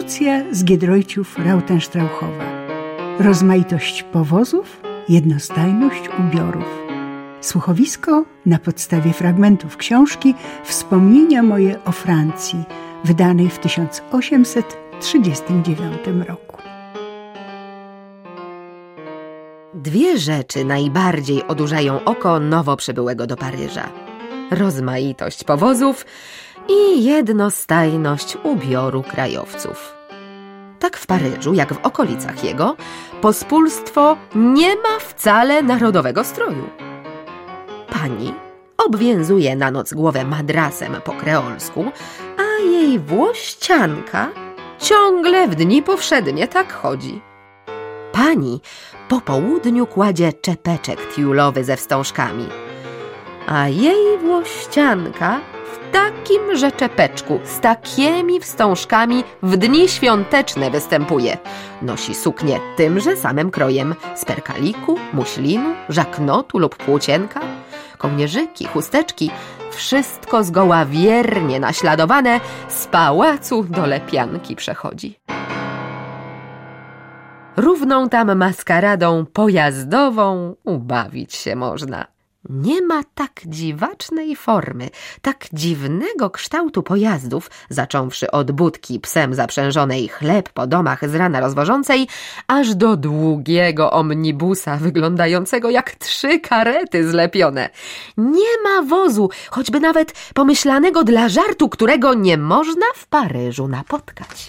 Ewolucja z Giedroyciów Rautenstrauchowa. Rozmaitość powozów, jednostajność ubiorów. Słuchowisko na podstawie fragmentów książki Wspomnienia moje o Francji, wydanej w 1839 roku. Dwie rzeczy najbardziej odurzają oko nowo przybyłego do Paryża. Rozmaitość powozów i jednostajność ubioru krajowców. Tak w Paryżu, jak w okolicach jego, pospólstwo nie ma wcale narodowego stroju. Pani obwiązuje na noc głowę madrasem po kreolsku, a jej włościanka ciągle w dni powszednie tak chodzi. Pani po południu kładzie czepeczek tiulowy ze wstążkami, a jej włościanka w takimże czepeczku z takimi wstążkami w dni świąteczne występuje. Nosi suknię tymże samym krojem z perkaliku, muślinu, żaknotu lub płócienka, kołnierzyki, chusteczki, wszystko zgoła wiernie naśladowane z pałacu do lepianki przechodzi. Równą tam maskaradą pojazdową ubawić się można. Nie ma tak dziwacznej formy, tak dziwnego kształtu pojazdów, zacząwszy od budki psem zaprzężonej chleb po domach z rana rozwożącej, aż do długiego omnibusa wyglądającego jak 3 karety zlepione. Nie ma wozu, choćby nawet pomyślanego dla żartu, którego nie można w Paryżu napotkać.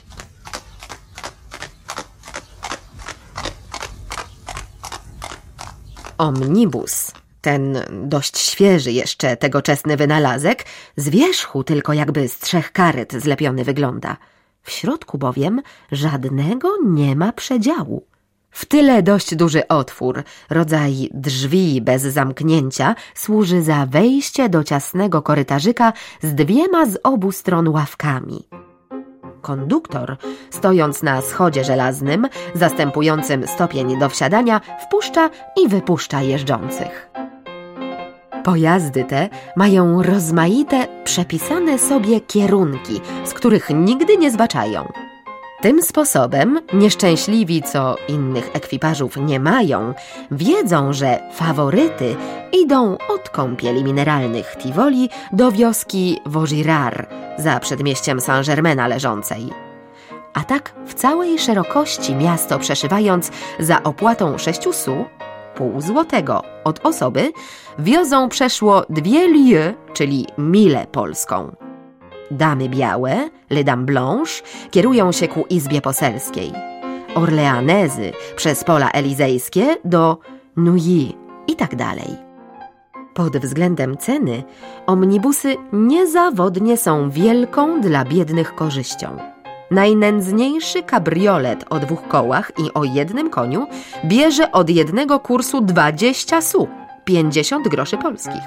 Omnibus, ten dość świeży jeszcze tegoczesny wynalazek, z wierzchu tylko jakby z 3 karet zlepiony wygląda. W środku bowiem żadnego nie ma przedziału. W tyle dość duży otwór, rodzaj drzwi bez zamknięcia, służy za wejście do ciasnego korytarzyka z 2 z obu stron ławkami. Konduktor, stojąc na schodzie żelaznym, zastępującym stopień do wsiadania, wpuszcza i wypuszcza jeżdżących. Pojazdy te mają rozmaite, przepisane sobie kierunki, z których nigdy nie zbaczają. Tym sposobem nieszczęśliwi, co innych ekwipażów nie mają, wiedzą, że faworyty idą od kąpieli mineralnych Tivoli do wioski Vaugirard, za przedmieściem Saint-Germaina leżącej. A tak w całej szerokości miasto przeszywając za opłatą 6 sous, pół złotego od osoby, wiozą przeszło 2 lieues, czyli milę polską. Damy białe, les dames blanches, kierują się ku izbie poselskiej. Orleanezy przez pola elizejskie do Neuilly i tak dalej. Pod względem ceny omnibusy niezawodnie są wielką dla biednych korzyścią. Najnędzniejszy kabriolet o 2 kołach i o 1 koniu bierze od jednego kursu 20 sous, 50 groszy polskich.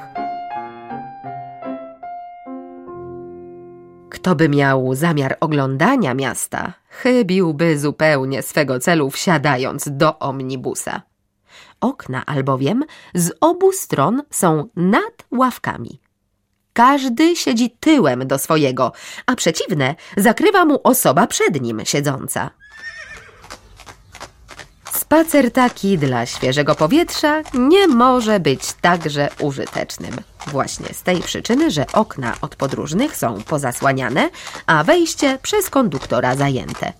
Kto by miał zamiar oglądania miasta, chybiłby zupełnie swego celu wsiadając do omnibusa. Okna albowiem z obu stron są nad ławkami. Każdy siedzi tyłem do swojego, a przeciwne zakrywa mu osoba przed nim siedząca. Spacer taki dla świeżego powietrza nie może być także użytecznym. Właśnie z tej przyczyny, że okna od podróżnych są pozasłaniane, a wejście przez konduktora zajęte.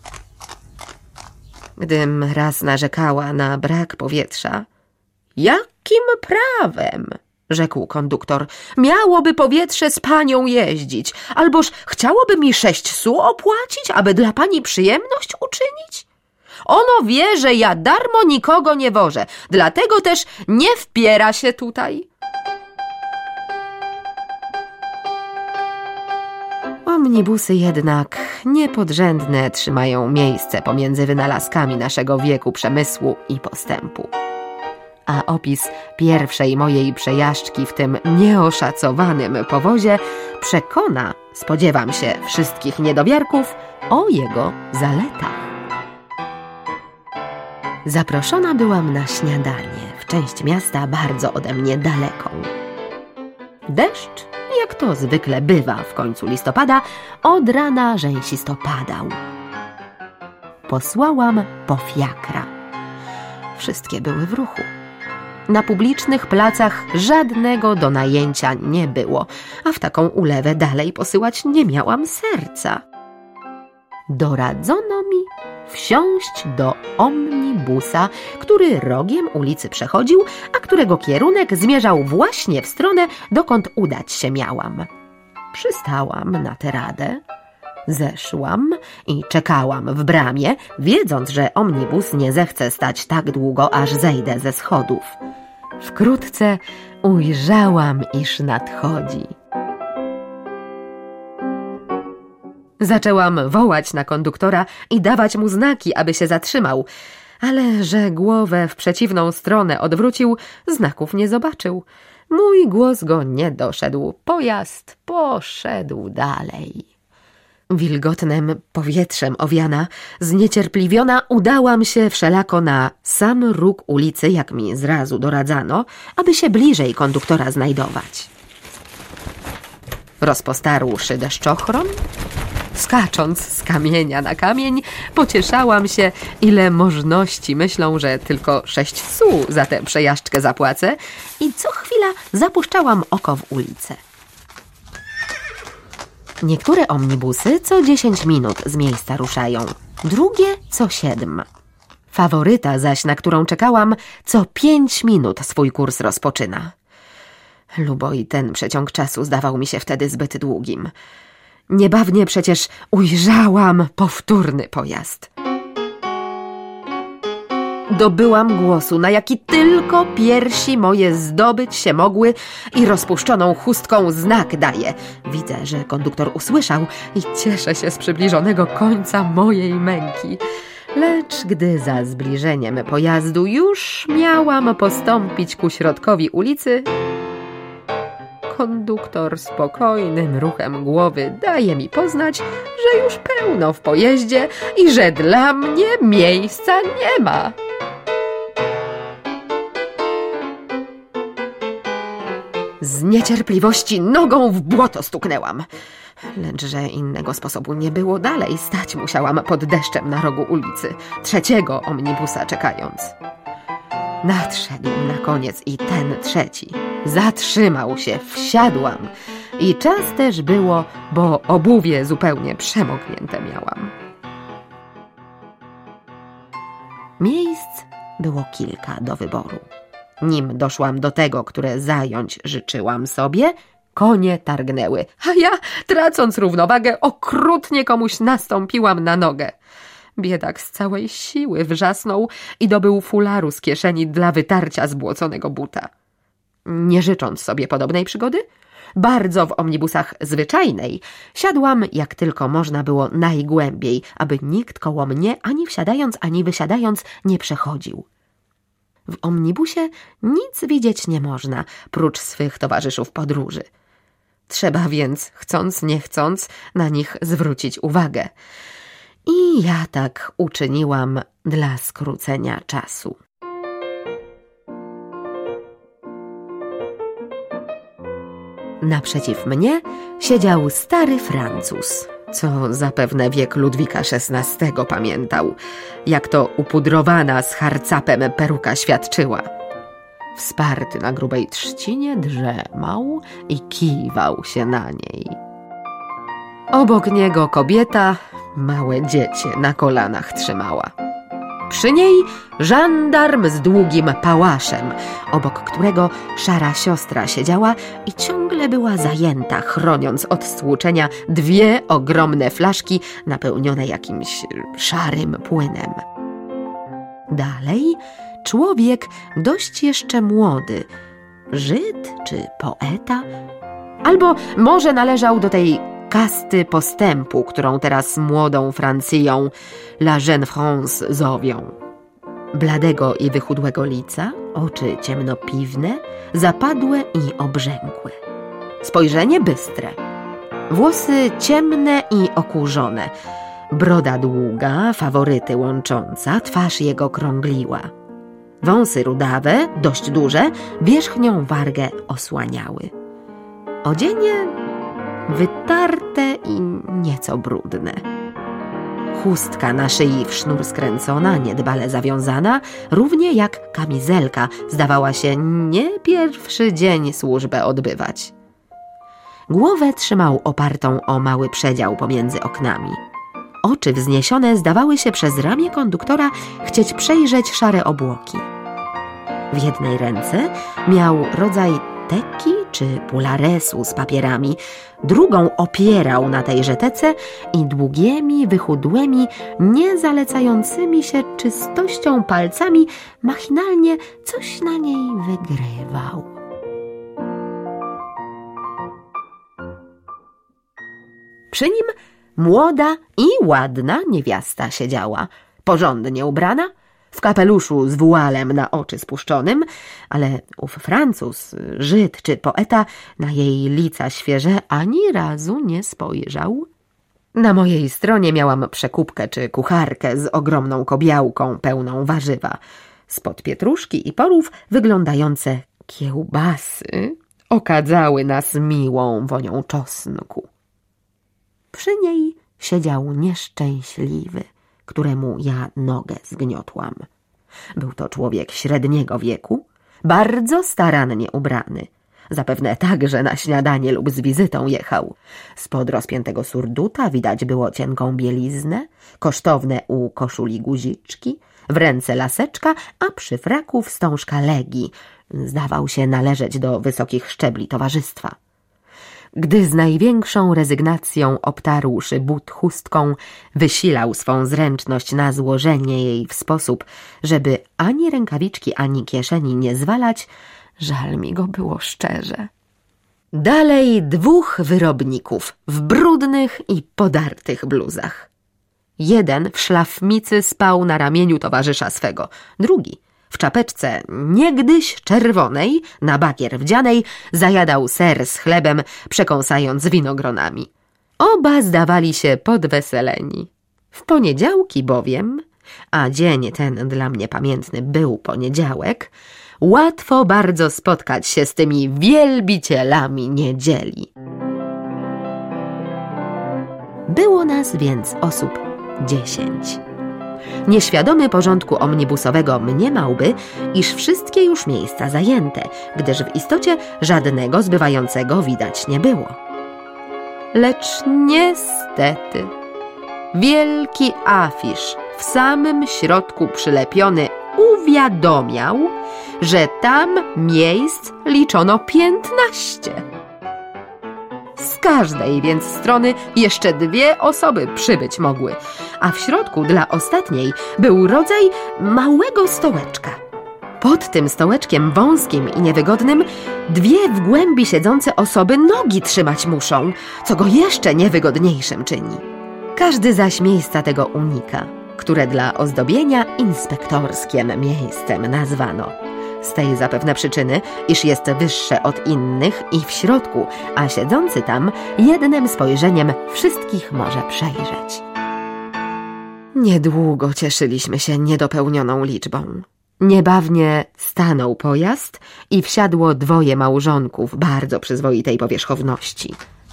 Gdym raz narzekała na brak powietrza, jakim prawem, rzekł konduktor, miałoby powietrze z panią jeździć, alboż chciałoby mi 6 sous opłacić, aby dla pani przyjemność uczynić? Ono wie, że ja darmo nikogo nie wożę, dlatego też nie wpiera się tutaj. Omnibusy jednak niepodrzędne trzymają miejsce pomiędzy wynalazkami naszego wieku przemysłu i postępu. A opis pierwszej mojej przejażdżki w tym nieoszacowanym powozie przekona, spodziewam się, wszystkich niedowiarków o jego zaletach. Zaproszona byłam na śniadanie w część miasta bardzo ode mnie daleką. Deszcz, jak to zwykle bywa w końcu listopada, od rana rzęsisto padał. posłałam po fiakra. Wszystkie były w ruchu. Na publicznych placach żadnego do najęcia nie było, a w taką ulewę dalej posyłać nie miałam serca. Doradzono mi wsiąść do omnibusa, który rogiem ulicy przechodził, a którego kierunek zmierzał właśnie w stronę, dokąd udać się miałam. Przystałam na tę radę, zeszłam i czekałam w bramie, wiedząc, że omnibus nie zechce stać tak długo, aż zejdę ze schodów. Wkrótce ujrzałam, iż nadchodzi. Zaczęłam wołać na konduktora i dawać mu znaki, aby się zatrzymał, ale że głowę w przeciwną stronę odwrócił, znaków nie zobaczył. Mój głos go nie doszedł. Pojazd poszedł dalej. Wilgotnym powietrzem owiana, zniecierpliwiona, udałam się wszelako na sam róg ulicy, jak mi zrazu doradzano, aby się bliżej konduktora znajdować. Rozpostarłszy deszczochron, skacząc z kamienia na kamień, pocieszałam się, ile możności myślą, że tylko 6 su za tę przejażdżkę zapłacę, i co chwila zapuszczałam oko w ulicę. Niektóre omnibusy co 10 minut z miejsca ruszają, drugie co 7. Faworyta zaś, na którą czekałam, co 5 minut swój kurs rozpoczyna. Lubo i ten przeciąg czasu zdawał mi się wtedy zbyt długim. Niebawnie przecież ujrzałam powtórny pojazd. Dobyłam głosu, na jaki tylko piersi moje zdobyć się mogły, i rozpuszczoną chustką znak daję. Widzę, że konduktor usłyszał i cieszę się z przybliżonego końca mojej męki. Lecz gdy za zbliżeniem pojazdu już miałam postąpić ku środkowi ulicy, konduktor spokojnym ruchem głowy daje mi poznać, że już pełno w pojeździe i że dla mnie miejsca nie ma. Z niecierpliwości nogą w błoto stuknęłam. Lecz że innego sposobu nie było, dalej stać musiałam pod deszczem na rogu ulicy, 3. omnibusa czekając. Nadszedł na koniec i ten 3. Zatrzymał się, wsiadłam. I czas też było, bo obuwie zupełnie przemoknięte miałam. Miejsc było kilka do wyboru. Nim doszłam do tego, które zająć życzyłam sobie, konie targnęły, a ja, tracąc równowagę, okrutnie komuś nastąpiłam na nogę. Biedak z całej siły wrzasnął i dobył fularu z kieszeni dla wytarcia zbłoconego buta. Nie życząc sobie podobnej przygody, bardzo w omnibusach zwyczajnej, siadłam jak tylko można było najgłębiej, aby nikt koło mnie ani wsiadając, ani wysiadając nie przechodził. W omnibusie nic widzieć nie można, prócz swych towarzyszów podróży. Trzeba więc, chcąc nie chcąc, na nich zwrócić uwagę. I ja tak uczyniłam dla skrócenia czasu. Naprzeciw mnie siedział stary Francuz, co zapewne wiek Ludwika XVI pamiętał, jak to upudrowana z harcapem peruka świadczyła. Wsparty na grubej trzcinie drzemał i kiwał się na niej. Obok niego kobieta małe dziecię na kolanach trzymała. Przy niej żandarm z długim pałaszem, obok którego szara siostra siedziała i ciągle była zajęta, chroniąc od stłuczenia 2 ogromne flaszki napełnione jakimś szarym płynem. Dalej człowiek dość jeszcze młody, Żyd czy poeta, albo może należał do tej kasty postępu, którą teraz młodą Francją La Jeune France zowią. Bladego i wychudłego lica, oczy ciemnopiwne, zapadłe i obrzękłe. Spojrzenie bystre, włosy ciemne i okurzone, broda długa, faworyty łącząca, twarz jego krągliła. Wąsy rudawe, dość duże, wierzchnią wargę osłaniały. Odzienie wytarte i nieco brudne. Chustka na szyi w sznur skręcona, niedbale zawiązana, równie jak kamizelka, zdawała się nie pierwszy dzień służbę odbywać. Głowę trzymał opartą o mały przedział pomiędzy oknami. Oczy wzniesione zdawały się przez ramię konduktora chcieć przejrzeć szare obłoki. W jednej ręce miał rodzaj teki czy pularesu z papierami, drugą opierał na tejże tece i długimi, wychudłymi, nie zalecającymi się czystością palcami machinalnie coś na niej wygrywał. Przy nim młoda i ładna niewiasta siedziała, porządnie ubrana, w kapeluszu z wualem na oczy spuszczonym, ale ów Francuz, Żyd czy poeta na jej lica świeże ani razu nie spojrzał. Na mojej stronie miałam przekupkę czy kucharkę z ogromną kobiałką pełną warzywa. Spod pietruszki i porów wyglądające kiełbasy okadzały nas miłą wonią czosnku. Przy niej siedział nieszczęśliwy, któremu ja nogę zgniotłam. Był to człowiek średniego wieku, bardzo starannie ubrany. Zapewne także na śniadanie lub z wizytą jechał. Spod rozpiętego surduta widać było cienką bieliznę, kosztowne u koszuli guziczki, w ręce laseczka, a przy fraku wstążka legii. Zdawał się należeć do wysokich szczebli towarzystwa. Gdy z największą rezygnacją obtarłszy but chustką, wysilał swą zręczność na złożenie jej w sposób, żeby ani rękawiczki, ani kieszeni nie zwalać, żal mi go było szczerze. Dalej dwóch wyrobników w brudnych i podartych bluzach. Jeden w szlafmicy spał na ramieniu towarzysza swego, drugi w czapeczce niegdyś czerwonej, na bakier wdzianej, zajadał ser z chlebem, przekąsając winogronami. Oba zdawali się podweseleni. W poniedziałki bowiem, a dzień ten dla mnie pamiętny był poniedziałek, łatwo bardzo spotkać się z tymi wielbicielami niedzieli. Było nas więc osób 10. Nieświadomy porządku omnibusowego mniemałby, iż wszystkie już miejsca zajęte, gdyż w istocie żadnego zbywającego widać nie było. Lecz niestety wielki afisz w samym środku przylepiony uwiadomiał, że tam miejsc liczono 15. Z każdej więc strony jeszcze 2 osoby przybyć mogły, a w środku dla ostatniej był rodzaj małego stołeczka. Pod tym stołeczkiem wąskim i niewygodnym 2 w głębi siedzące osoby nogi trzymać muszą, co go jeszcze niewygodniejszym czyni. Każdy zaś miejsca tego unika, które dla ozdobienia inspektorskiem miejscem nazwano. Z tej zapewne przyczyny, iż jest wyższe od innych i w środku, a siedzący tam jednym spojrzeniem wszystkich może przejrzeć. Niedługo cieszyliśmy się niedopełnioną liczbą. Niebawnie stanął pojazd i wsiadło 2 małżonków bardzo przyzwoitej powierzchowności.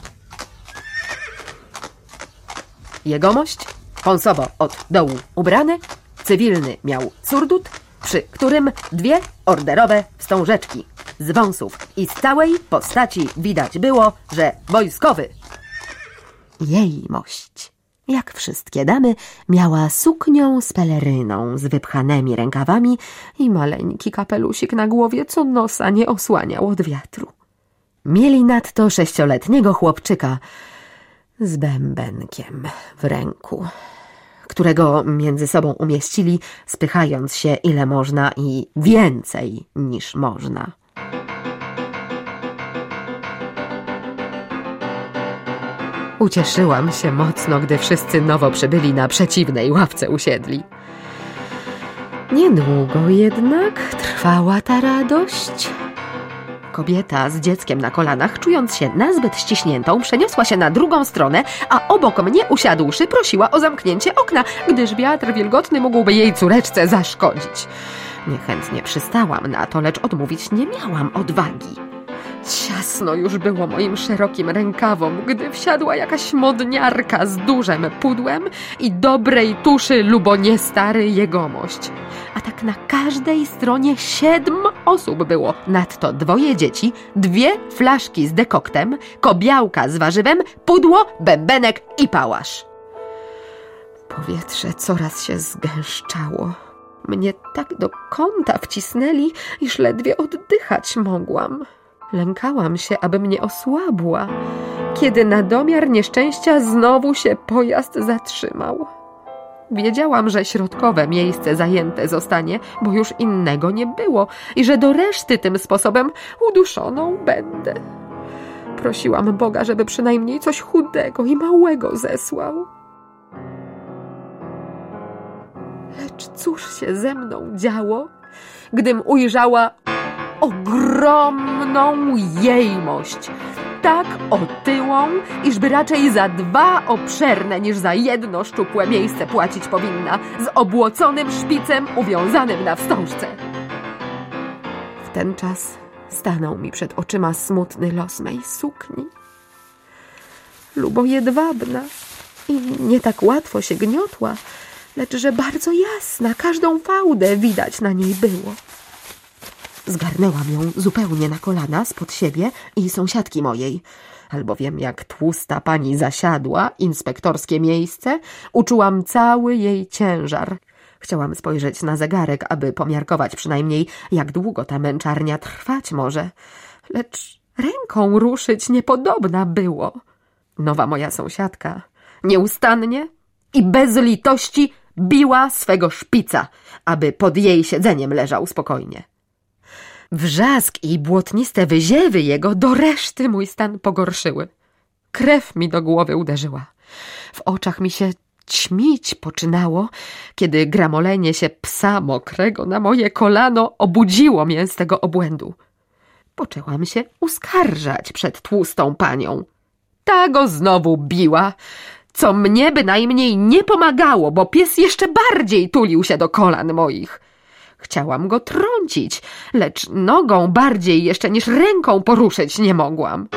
Jegomość, pąsowo od dołu ubrany, cywilny miał surdut, przy którym 2 orderowe wstążeczki. Z wąsów i z całej postaci widać było, że wojskowy. Jejmość, jak wszystkie damy, miała suknią z peleryną, z wypchanymi rękawami i maleńki kapelusik na głowie, co nosa nie osłaniał od wiatru. Mieli nadto 6-letniego chłopczyka z bębenkiem w ręku, którego między sobą umieścili, spychając się ile można i więcej niż można. Ucieszyłam się mocno, gdy wszyscy nowo przybyli na przeciwnej ławce usiedli. Niedługo jednak trwała ta radość. Kobieta z dzieckiem na kolanach, czując się nazbyt ściśniętą, przeniosła się na drugą stronę, a obok mnie usiadłszy prosiła o zamknięcie okna, gdyż wiatr wilgotny mógłby jej córeczce zaszkodzić. Niechętnie przystałam na to, lecz odmówić nie miałam odwagi. Ciasno już było moim szerokim rękawom, gdy wsiadła jakaś modniarka z dużym pudłem i dobrej tuszy luboniestary jegomość. A tak na każdej stronie 7 osób było. Nadto 2 dzieci, 2 flaszki z dekoktem, kobiałka z warzywem, pudło, bębenek i pałasz. Powietrze coraz się zgęszczało. Mnie tak do kąta wcisnęli, iż ledwie oddychać mogłam. Lękałam się, aby mnie osłabła, kiedy na domiar nieszczęścia znowu się pojazd zatrzymał. Wiedziałam, że środkowe miejsce zajęte zostanie, bo już innego nie było i że do reszty tym sposobem uduszoną będę. Prosiłam Boga, żeby przynajmniej coś chudego i małego zesłał. Lecz cóż się ze mną działo, gdym ujrzała ogromną jejmość, tak otyłą, iżby raczej za 2 obszerne niż za 1 szczupłe miejsce płacić powinna, z obłoconym szpicem uwiązanym na wstążce. W ten czas stanął mi przed oczyma smutny los mej sukni. Lubo jedwabna i nie tak łatwo się gniotła, lecz że bardzo jasna, każdą fałdę widać na niej było. Zgarnęłam ją zupełnie na kolana spod siebie i sąsiadki mojej, albowiem jak tłusta pani zasiadła, inspektorskie miejsce, uczułam cały jej ciężar. Chciałam spojrzeć na zegarek, aby pomiarkować przynajmniej, jak długo ta męczarnia trwać może, lecz ręką ruszyć niepodobna było. Nowa moja sąsiadka nieustannie i bez litości biła swego szpica, aby pod jej siedzeniem leżał spokojnie. Wrzask i błotniste wyziewy jego do reszty mój stan pogorszyły. Krew mi do głowy uderzyła. W oczach mi się ćmić poczynało, kiedy gramolenie się psa mokrego na moje kolano obudziło mię z tego obłędu. Poczęłam się uskarżać przed tłustą panią. Ta go znowu biła, co mnie bynajmniej nie pomagało, bo pies jeszcze bardziej tulił się do kolan moich. Chciałam go trącić, lecz nogą bardziej jeszcze niż ręką poruszyć nie mogłam.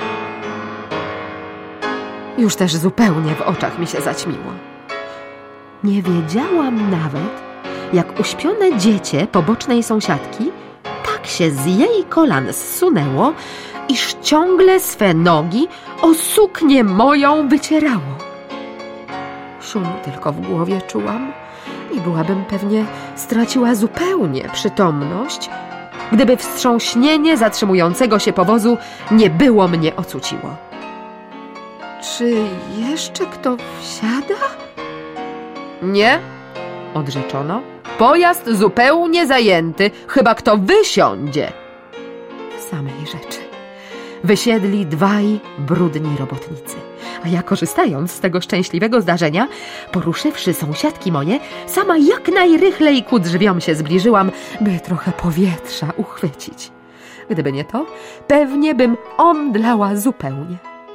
Już też zupełnie w oczach mi się zaćmiło. Nie wiedziałam nawet, jak uśpione dziecię pobocznej sąsiadki tak się z jej kolan zsunęło, iż ciągle swe nogi o suknię moją wycierało. Szum tylko w głowie czułam i byłabym pewnie straciła zupełnie przytomność, gdyby wstrząśnienie zatrzymującego się powozu nie było mnie ocuciło. Czy jeszcze kto wsiada? Nie, odrzeczono. Pojazd zupełnie zajęty, chyba kto wysiądzie. Samej rzeczy. Wysiedli 2 brudni robotnicy. A ja, korzystając z tego szczęśliwego zdarzenia, poruszywszy sąsiadki moje, sama jak najrychlej ku drzwiom się zbliżyłam, by trochę powietrza uchwycić. Gdyby nie to, pewnie bym omdlała zupełnie.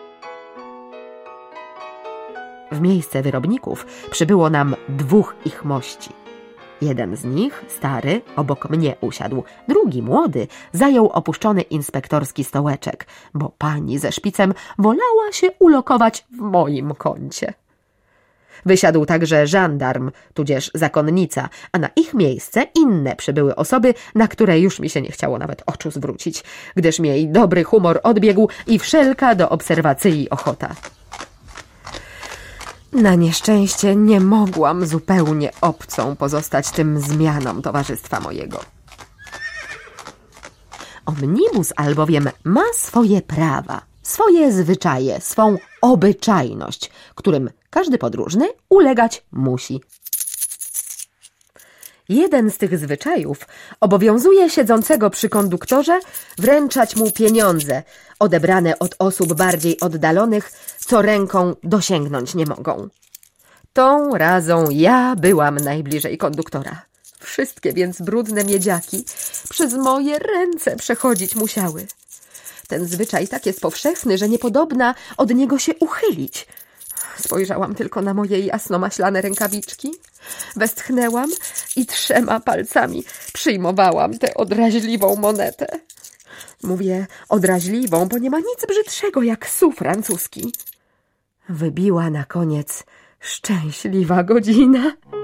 W miejsce wyrobników przybyło nam 2 ich mości. Jeden z nich, stary, obok mnie usiadł, drugi, młody, zajął opuszczony inspektorski stołeczek, bo pani ze szpicem wolała się ulokować w moim kącie. Wysiadł także żandarm, tudzież zakonnica, a na ich miejsce inne przybyły osoby, na które już mi się nie chciało nawet oczu zwrócić, gdyż mi dobry humor odbiegł i wszelka do obserwacji ochota. Na nieszczęście nie mogłam zupełnie obcą pozostać tym zmianom towarzystwa mojego. Omnibus albowiem ma swoje prawa, swoje zwyczaje, swą obyczajność, którym każdy podróżny ulegać musi. Jeden z tych zwyczajów obowiązuje siedzącego przy konduktorze wręczać mu pieniądze, odebrane od osób bardziej oddalonych, co ręką dosięgnąć nie mogą. Tą razą ja byłam najbliżej konduktora. Wszystkie więc brudne miedziaki przez moje ręce przechodzić musiały. Ten zwyczaj tak jest powszechny, że niepodobna od niego się uchylić. Spojrzałam tylko na moje jasno-maślane rękawiczki, westchnęłam i 3 palcami przyjmowałam tę odraźliwą monetę. Mówię odraźliwą, bo nie ma nic brzydszego jak su francuski. Wybiła na koniec szczęśliwa godzina.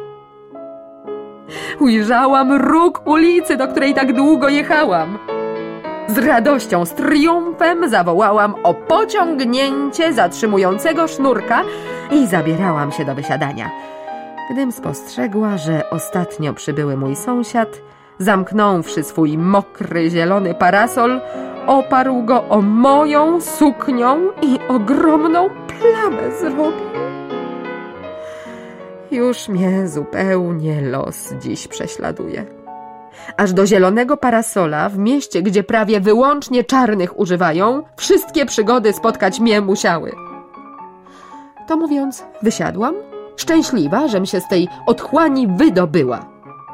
Ujrzałam róg ulicy, do której tak długo jechałam. Z radością, z triumfem zawołałam o pociągnięcie zatrzymującego sznurka i zabierałam się do wysiadania. Gdym spostrzegła, że ostatnio przybyły mój sąsiad, zamknąwszy swój mokry, zielony parasol, oparł go o moją suknią i ogromną plamę zrobił. Już mnie zupełnie los dziś prześladuje. Aż do zielonego parasola, w mieście, gdzie prawie wyłącznie czarnych używają, wszystkie przygody spotkać mnie musiały. To mówiąc, wysiadłam, szczęśliwa, żem się z tej otchłani wydobyła.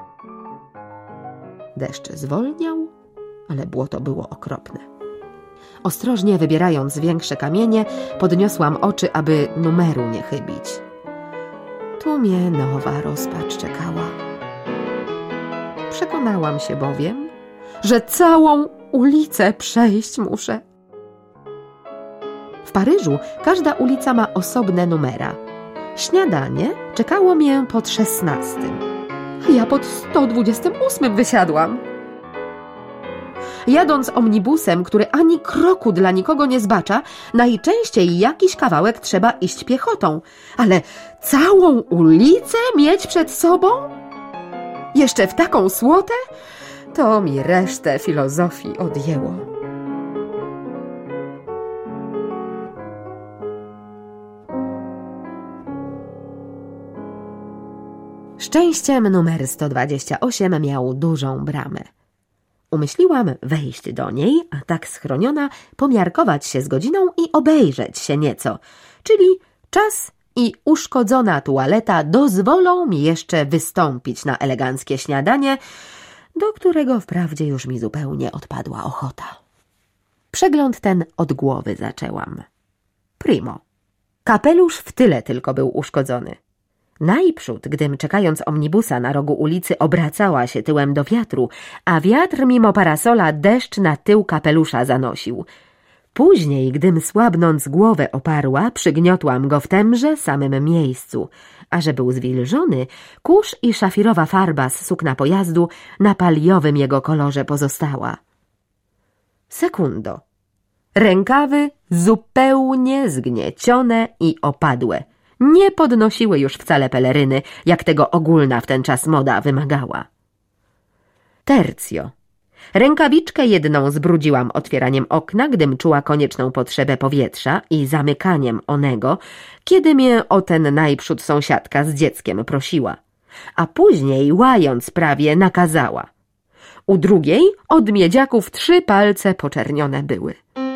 Deszcz zwolniał, ale błoto było okropne. Ostrożnie wybierając większe kamienie, podniosłam oczy, aby numeru nie chybić. Tu mnie nowa rozpacz czekała. Przekonałam się bowiem, że całą ulicę przejść muszę. W Paryżu każda ulica ma osobne numera. Śniadanie czekało mnie pod 16, a ja pod 128 wysiadłam. Jadąc omnibusem, który ani kroku dla nikogo nie zbacza, najczęściej jakiś kawałek trzeba iść piechotą, ale całą ulicę mieć przed sobą? Jeszcze w taką słotę? To mi resztę filozofii odjęło. Szczęściem numer 128 miał dużą bramę. Umyśliłam wejść do niej, a tak schroniona pomiarkować się z godziną i obejrzeć się nieco, czyli czas i uszkodzona tualeta dozwolą mi jeszcze wystąpić na eleganckie śniadanie, do którego wprawdzie już mi zupełnie odpadła ochota. Przegląd ten od głowy zaczęłam. Primo. Kapelusz w tyle tylko był uszkodzony. Najprzód, gdym czekając omnibusa na rogu ulicy obracała się tyłem do wiatru, a wiatr mimo parasola deszcz na tył kapelusza zanosił. Później, gdym słabnąc głowę oparła, przygniotłam go w temże samym miejscu, a że był zwilżony, kurz i szafirowa farba z sukna pojazdu na paliowym jego kolorze pozostała. Sekundo. Rękawy zupełnie zgniecione i opadłe. Nie podnosiły już wcale peleryny, jak tego ogólna w ten czas moda wymagała. Tercio. Rękawiczkę jedną zbrudziłam otwieraniem okna, gdym czuła konieczną potrzebę powietrza i zamykaniem onego, kiedy mnie o ten najprzód sąsiadka z dzieckiem prosiła, a później łając prawie nakazała. U drugiej od miedziaków 3 palce poczernione były.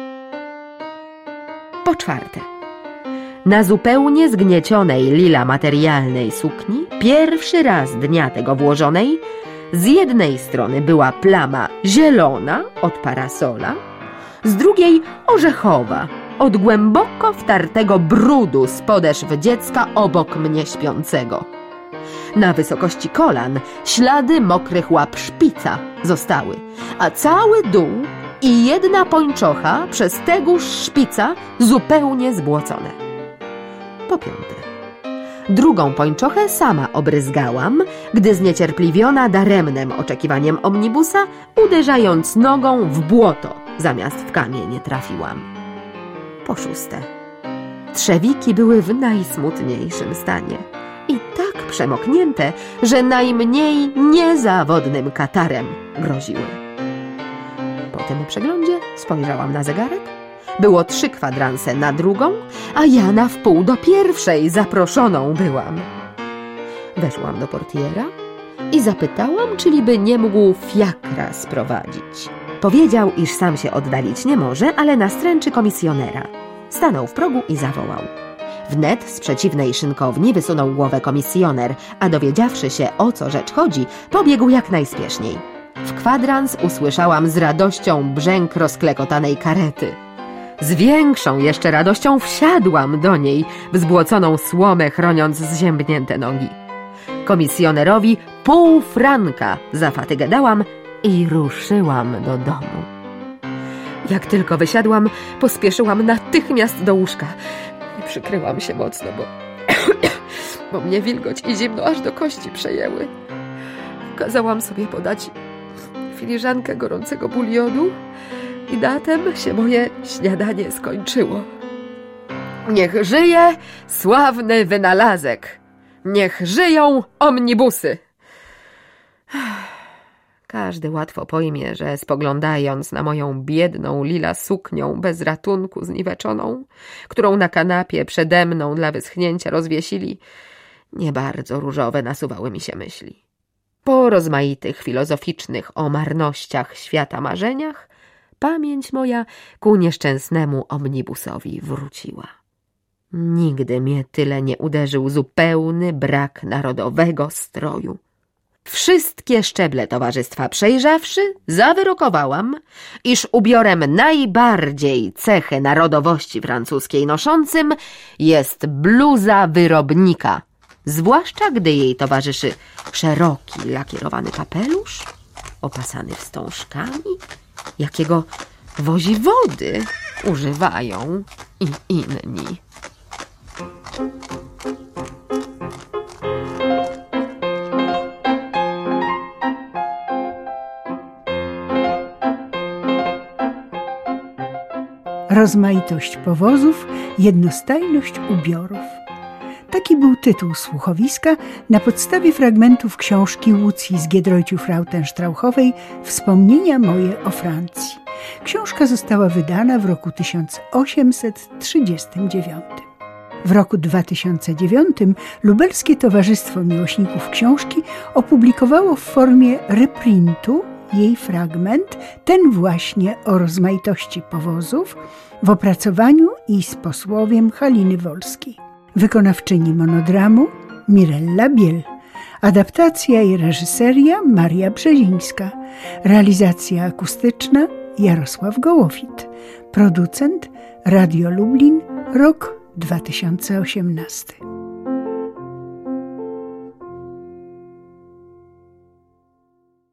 Po czwarte. Na zupełnie zgniecionej lila materialnej sukni, pierwszy raz dnia tego włożonej, z jednej strony była plama zielona od parasola, z drugiej orzechowa od głęboko wtartego brudu z podeszw dziecka obok mnie śpiącego. Na wysokości kolan ślady mokrych łap szpica zostały, a cały dół i jedna pończocha przez tegóż szpica zupełnie zbłocone. Po piąte. Drugą pończochę sama obryzgałam, gdy zniecierpliwiona daremnym oczekiwaniem omnibusa, uderzając nogą w błoto, zamiast w kamień trafiłam. Po szóste. Trzewiki były w najsmutniejszym stanie i tak przemoknięte, że najmniej niezawodnym katarem groziły. Po tym przeglądzie spojrzałam na zegarek. Było 3 kwadranse na drugą, a ja na wpół do pierwszej zaproszoną byłam. Weszłam do portiera i zapytałam, czyliby nie mógł fiakra sprowadzić. Powiedział, iż sam się oddalić nie może, ale nastręczy komisjonera. Stanął w progu i zawołał. Wnet z przeciwnej szynkowni wysunął głowę komisjoner, a dowiedziawszy się, o co rzecz chodzi, pobiegł jak najspieszniej. W kwadrans usłyszałam z radością brzęk rozklekotanej karety. Z większą jeszcze radością wsiadłam do niej, w zbłoconą słomę chroniąc zziębnięte nogi. Komisjonerowi 0,5 franka za fatygę dałam i ruszyłam do domu. Jak tylko wysiadłam, pospieszyłam natychmiast do łóżka i przykryłam się mocno, bo mnie wilgoć i zimno aż do kości przejęły. Kazałam sobie podać filiżankę gorącego bulionu i na tym się moje śniadanie skończyło. Niech żyje sławny wynalazek! Niech żyją omnibusy! Każdy łatwo pojmie, że spoglądając na moją biedną lila suknią bez ratunku zniweczoną, którą na kanapie przede mną dla wyschnięcia rozwiesili, nie bardzo różowe nasuwały mi się myśli. Po rozmaitych filozoficznych o marnościach świata marzeniach, pamięć moja ku nieszczęsnemu omnibusowi wróciła. Nigdy mnie tyle nie uderzył zupełny brak narodowego stroju. Wszystkie szczeble towarzystwa przejrzawszy, zawyrokowałam, iż ubiorem najbardziej cechy narodowości francuskiej noszącym jest bluza wyrobnika, zwłaszcza gdy jej towarzyszy szeroki lakierowany kapelusz, opasany wstążkami, jakiego woziwody używają i inni. Rozmaitość powozów, jednostajność ubiorów. Taki był tytuł słuchowiska na podstawie fragmentów książki Łucji z Giedroyciów-Rautenstrauchowej Wspomnienia moje o Francji. Książka została wydana w roku 1839. W roku 2009 Lubelskie Towarzystwo Miłośników Książki opublikowało w formie reprintu jej fragment, ten właśnie o rozmaitości powozów, w opracowaniu i z posłowiem Haliny Wolskiej. Wykonawczyni monodramu Mirella Biel. Adaptacja i reżyseria Maria Brzezińska. Realizacja akustyczna Jarosław Gołowit. Producent Radio Lublin, rok 2018.